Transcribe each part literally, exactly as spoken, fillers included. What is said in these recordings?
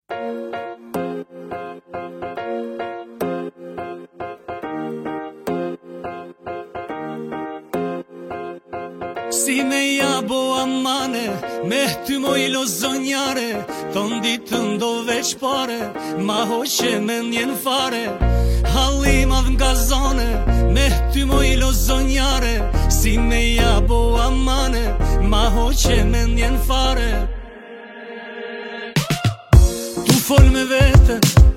Si me jabo amane, me ty moj lozonjare, thon ditën do veç pare, ma hoqe me njen fare. Hallim av nga zone, me ty moj lozonjare, si me jabo amane, ma hoqe me njen fare. Tu fol me vete,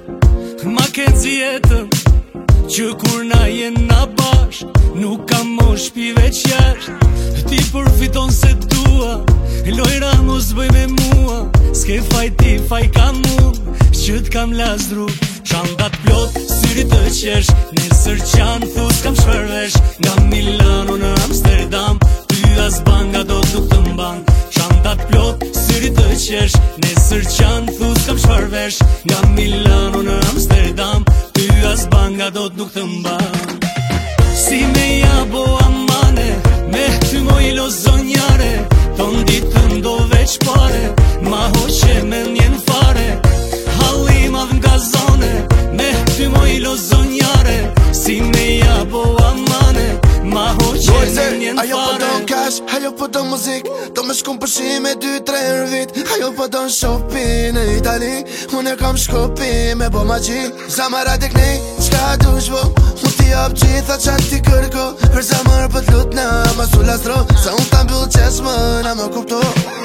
ma ke zjetën, që kur na jena bashk, nuk kam mosh pi veç jasht. Ti përfiton se tua, lojra mos bëj me mua, s'ke faj ti, faj kam mu, që t'kam lasdru. Shandat plot, syri të qesh, nesër qanë thus kam shpërvesh, nga Milano në Amsterdam, ty as banga do t'uk të mban. Shandat plot, syri të qesh, nesër qanë thus kam shpërvesh, nga Milano në Amsterdam, ty as banga do t'uk të mban. Si me jabo amane, me ty moj lozonjare, thon ditën do veç pare, ma hoqe me njen fare. Hallim av nga zone, me ty moj lozonjare, si me jabo amane, ma hoqe me njen fare. Ajo po don cash, ajo po don muzik, do me shkum përshime dy tre herë vit. Ajo po don shopping në Itali, unë kam shkopi me bo magji. Zamara tek nej, qka dush bo, mu t'i jap gjitha qa ti kërko, për zamër për t'lut në ma su lastro, sa unë ta mbyll qes më na më kupto.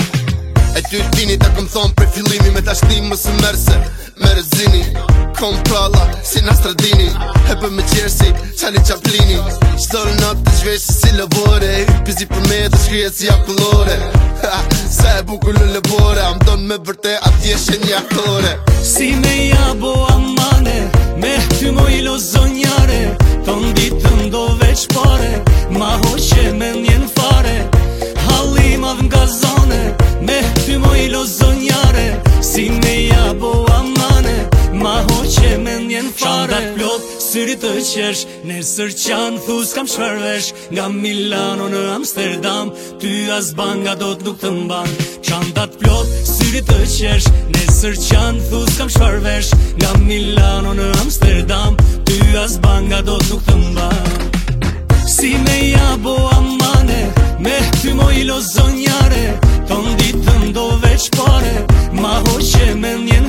E ty t'vini ta kom thonë për fillimi, me ta shtim më së mërse, me rëzini. Kom pralla, si Nastradini, e për me qersi, qali Qaplini. Qëtore not të zhveshë si lëvore, hypizi për me të shkrijet si akullore. Se e bukur lëllëbore, am donë me vërte atje shenja aktore. Si me jabo amane, me ty moj lozonjare, thon ditën do veç pare, ma hoqe me njen fare. Hallim av nga zone, me ty moj lozonjare, si me jabo amane, ma hoqe me njen fare. Shandat plot, syri të qesh, nesër qanë thus kam shpërvesh, nga Milano në Amsterdam, ty as banga do t'nuk të mban. Shandat plot, syri të qesh, nesër qanë thus kam shpërvesh, nga Milano në Amsterdam, ty as banga do t'nuk të mban. Si me jabo amane, me ty moj lozonjare, thon ditën do veç pare, ma hoqe me njen